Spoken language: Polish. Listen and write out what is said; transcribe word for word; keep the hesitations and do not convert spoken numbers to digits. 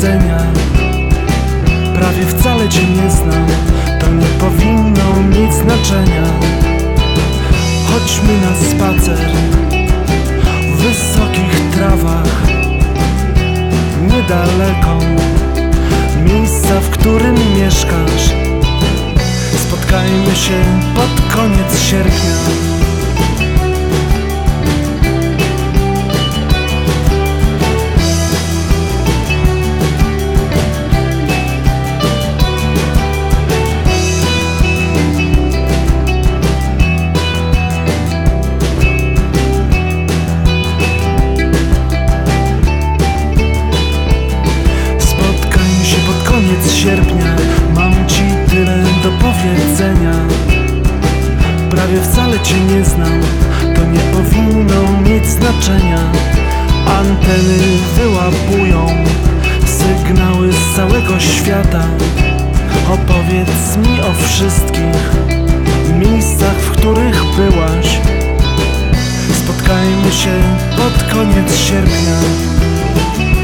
powiedzenia. Prawie wcale cię nie znam, to nie powinno mieć znaczenia. Chodźmy na spacer w wysokich trawach, niedaleko miejsca, w którym mieszkasz. Spotkajmy się pod koniec sierpnia. Sierpnia, mam ci tyle do powiedzenia. Prawie wcale cię nie znam, to nie powinno mieć znaczenia. Anteny wyłapują sygnały z całego świata. Opowiedz mi o wszystkich miejscach, w których byłaś. Spotkajmy się pod koniec sierpnia.